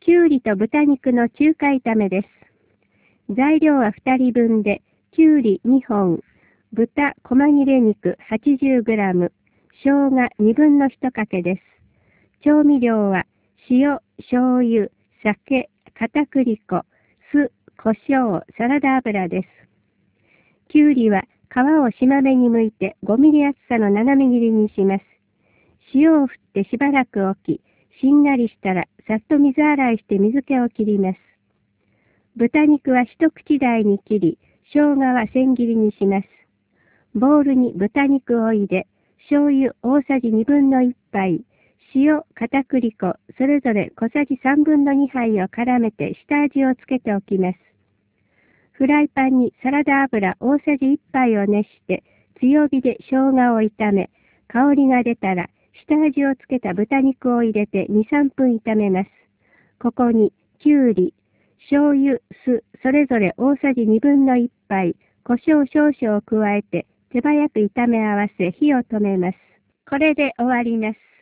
きゅうりと豚肉の中華炒めです。材料は2人分で、きゅうり2本、豚細切れ肉 80g、生姜2分の1かけです。調味料は塩、醤油、酒、片栗粉、酢、胡椒、サラダ油です。きゅうりは皮をしまめに剥いて5ミリ厚さの斜め切りにします。塩を振ってしばらく置き、しんなりしたらさっと水洗いして水気を切ります。豚肉は一口大に切り、生姜は千切りにします。ボウルに豚肉を入れ、醤油大さじ1/2杯、塩、片栗粉、それぞれ小さじ2/3杯を絡めて下味をつけておきます。フライパンにサラダ油大さじ1杯を熱して、強火で生姜を炒め、香りが出たら、下味をつけた豚肉を入れて2、3分炒めます。ここに、きゅうり、醤油、酢、それぞれ大さじ1/2杯、胡椒少々を加えて、手早く炒め合わせ火を止めます。これで終わります。